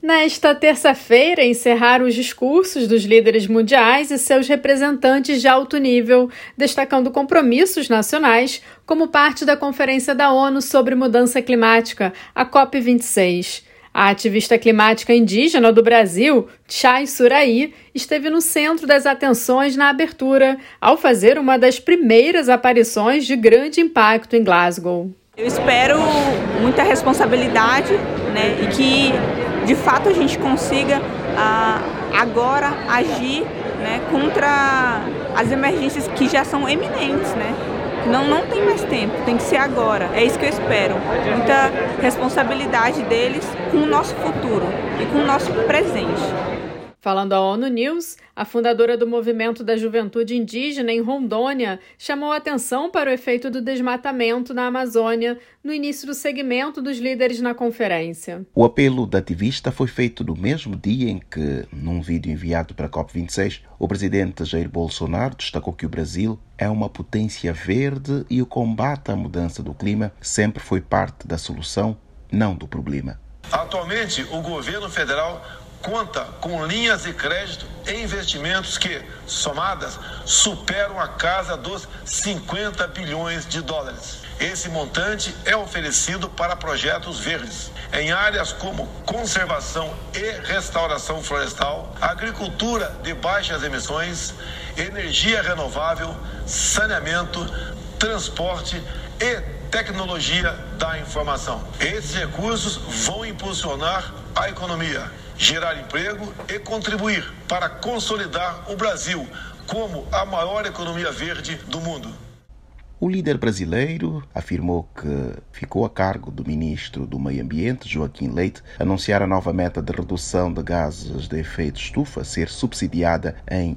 Nesta terça-feira, encerraram os discursos dos líderes mundiais e seus representantes de alto nível, destacando compromissos nacionais como parte da Conferência da ONU sobre Mudança Climática, a COP26. A ativista climática indígena do Brasil, Chay Suraí, esteve no centro das atenções na abertura, ao fazer uma das primeiras aparições de grande impacto em Glasgow. Eu espero muita responsabilidade, e que de fato a gente consiga agora agir, contra as emergências que já são eminentes, Não tem mais tempo, tem que ser agora. É isso que eu espero. Muita responsabilidade deles com o nosso futuro e com o nosso presente. Falando à ONU News, a fundadora do Movimento da Juventude Indígena em Rondônia chamou a atenção para o efeito do desmatamento na Amazônia no início do segmento dos líderes na conferência. O apelo da ativista foi feito no mesmo dia em que, num vídeo enviado para a COP26, o presidente Jair Bolsonaro destacou que o Brasil é uma potência verde e o combate à mudança do clima sempre foi parte da solução, não do problema. Atualmente, o governo federal conta com linhas de crédito e investimentos que, somadas, superam a casa dos 50 bilhões de dólares. Esse montante é oferecido para projetos verdes, em áreas como conservação e restauração florestal, agricultura de baixas emissões, energia renovável, saneamento, transporte e tecnologia da informação. Esses recursos vão impulsionar a economia, gerar emprego e contribuir para consolidar o Brasil como a maior economia verde do mundo. O líder brasileiro afirmou que ficou a cargo do ministro do Meio Ambiente, Joaquim Leite, anunciar a nova meta de redução de gases de efeito estufa ser subsidiada em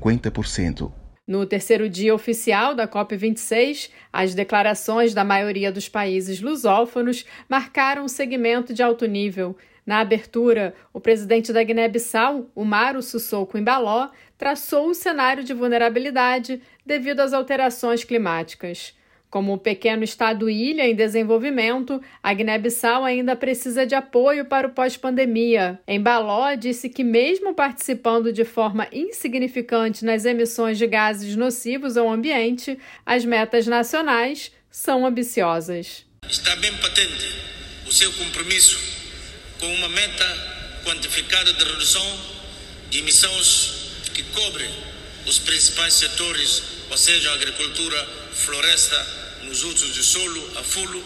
50%. No terceiro dia oficial da COP26, as declarações da maioria dos países lusófonos marcaram um segmento de alto nível. Na abertura, o presidente da Guiné-Bissau, Umaro Sissoko Embaló, traçou o cenário de vulnerabilidade devido às alterações climáticas. Como um pequeno estado-ilha em desenvolvimento, a Guiné-Bissau ainda precisa de apoio para o pós-pandemia. Embaló disse que, mesmo participando de forma insignificante nas emissões de gases nocivos ao ambiente, as metas nacionais são ambiciosas. Está bem patente o seu compromisso com uma meta quantificada de redução de emissões que cobre os principais setores, ou seja, a agricultura, floresta, nos usos de solo, afolo,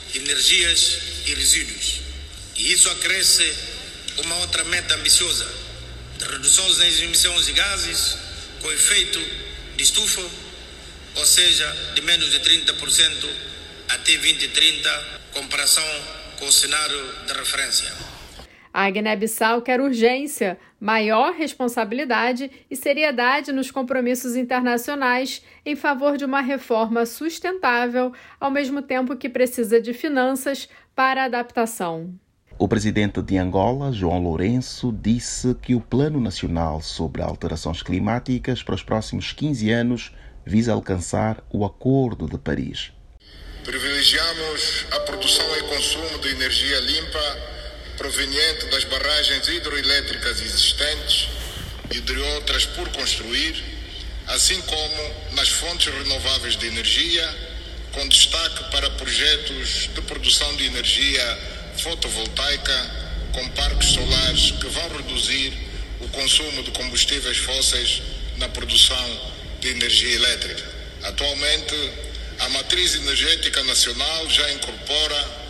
energias e resíduos. E isso acresce uma outra meta ambiciosa de redução das emissões de gases com efeito de estufa, ou seja, de menos de 30% até 2030, comparação com o cenário de referência. A Guiné-Bissau quer urgência, maior responsabilidade e seriedade nos compromissos internacionais em favor de uma reforma sustentável, ao mesmo tempo que precisa de finanças para a adaptação. O presidente de Angola, João Lourenço, disse que o Plano Nacional sobre Alterações Climáticas para os próximos 15 anos visa alcançar o Acordo de Paris. Privilegiamos a produção e consumo de energia limpa proveniente das barragens hidroelétricas existentes e de outras por construir, assim como nas fontes renováveis de energia, com destaque para projetos de produção de energia fotovoltaica com parques solares que vão reduzir o consumo de combustíveis fósseis na produção de energia elétrica. Atualmente, a matriz energética nacional já incorpora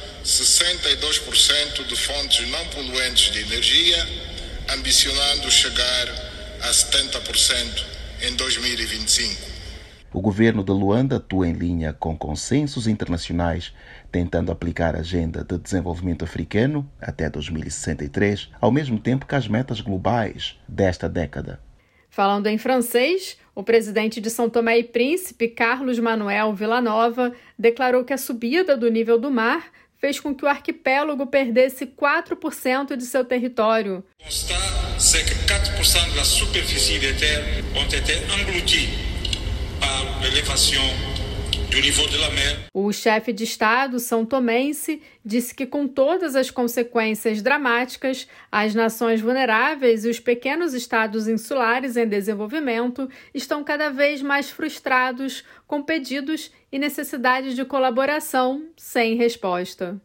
62% de fontes não poluentes de energia, ambicionando chegar a 70% em 2025. O governo de Luanda atua em linha com consensos internacionais, tentando aplicar a Agenda de Desenvolvimento Africano até 2063, ao mesmo tempo que as metas globais desta década. Falando em francês, o presidente de São Tomé e Príncipe, Carlos Manuel Villanova, declarou que a subida do nível do mar fez com que o arquipélago perdesse 4% de seu território. O constat, c'est que 4% da superfície da Terra ont été engloutis par l'élévation O chefe de Estado são-tomense disse que, com todas as consequências dramáticas, as nações vulneráveis e os pequenos estados insulares em desenvolvimento estão cada vez mais frustrados com pedidos e necessidades de colaboração sem resposta.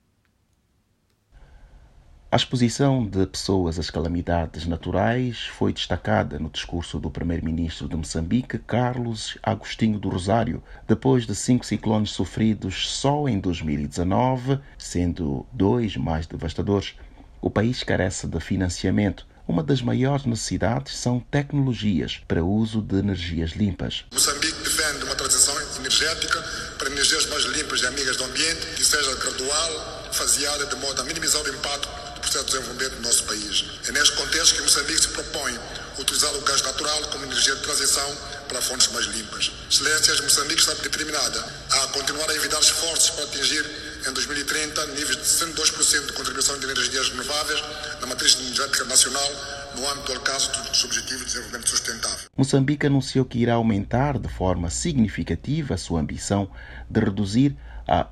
A exposição de pessoas às calamidades naturais foi destacada no discurso do primeiro-ministro de Moçambique, Carlos Agostinho do Rosário, depois de 5 ciclones sofridos só em 2019, sendo 2 mais devastadores. O país carece de financiamento. Uma das maiores necessidades são tecnologias para uso de energias limpas. Moçambique defende uma transição energética para energias mais limpas e amigas do ambiente, que seja gradual, faseada, de modo a minimizar o impacto do processo de desenvolvimento do nosso país. É neste contexto que Moçambique se propõe utilizar o gás natural como energia de transição para fontes mais limpas. Excelências, Moçambique está determinada a continuar a envidar esforços para atingir em 2030 níveis de 102% de contribuição de energias renováveis na matriz energética nacional no âmbito do alcance dos Objetivos de Desenvolvimento Sustentável. Moçambique anunciou que irá aumentar de forma significativa a sua ambição de reduzir a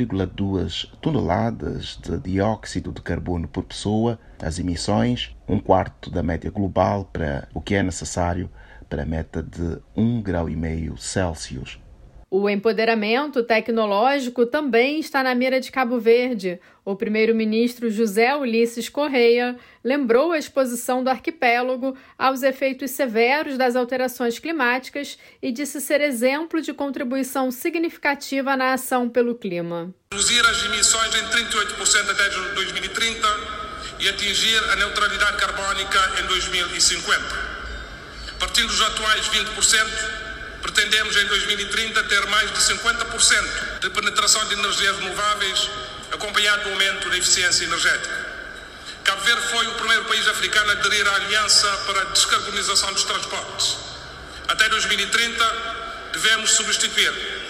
1,2 toneladas de dióxido de carbono por pessoa as emissões, 1/4 da média global para o que é necessário para a meta de 1,5 graus Celsius. O empoderamento tecnológico também está na mira de Cabo Verde. O primeiro-ministro José Ulisses Correia lembrou a exposição do arquipélago aos efeitos severos das alterações climáticas e disse ser exemplo de contribuição significativa na ação pelo clima. Reduzir as emissões em 38% até 2030 e atingir a neutralidade carbónica em 2050. Partindo dos atuais 20%, pretendemos em 2030 ter mais de 50% de penetração de energias renováveis, acompanhado do aumento da eficiência energética. Cabo Verde foi o primeiro país africano a aderir à Aliança para a Descarbonização dos Transportes. Até 2030, devemos substituir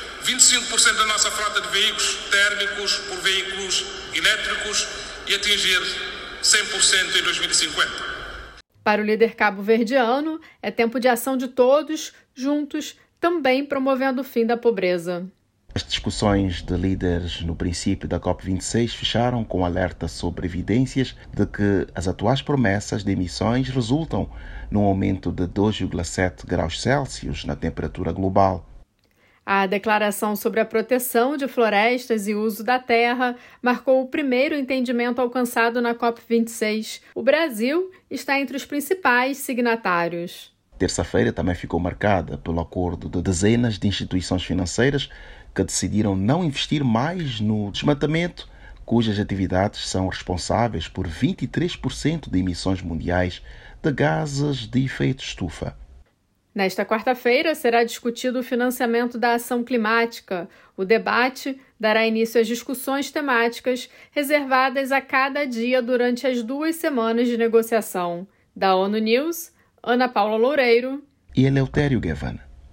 25% da nossa frota de veículos térmicos por veículos elétricos e atingir 100% em 2050. Para o líder cabo-verdiano, é tempo de ação de todos, juntos, também promovendo o fim da pobreza. As discussões de líderes no princípio da COP26 fecharam com alerta sobre evidências de que as atuais promessas de emissões resultam num aumento de 2,7 graus Celsius na temperatura global. A declaração sobre a proteção de florestas e uso da terra marcou o primeiro entendimento alcançado na COP26. O Brasil está entre os principais signatários. Terça-feira também ficou marcada pelo acordo de dezenas de instituições financeiras que decidiram não investir mais no desmatamento, cujas atividades são responsáveis por 23% de emissões mundiais de gases de efeito estufa. Nesta quarta-feira será discutido o financiamento da ação climática. O debate dará início às discussões temáticas reservadas a cada dia durante as 2 semanas de negociação. Da ONU News, Ana Paula Loureiro e Eleutério Gavan.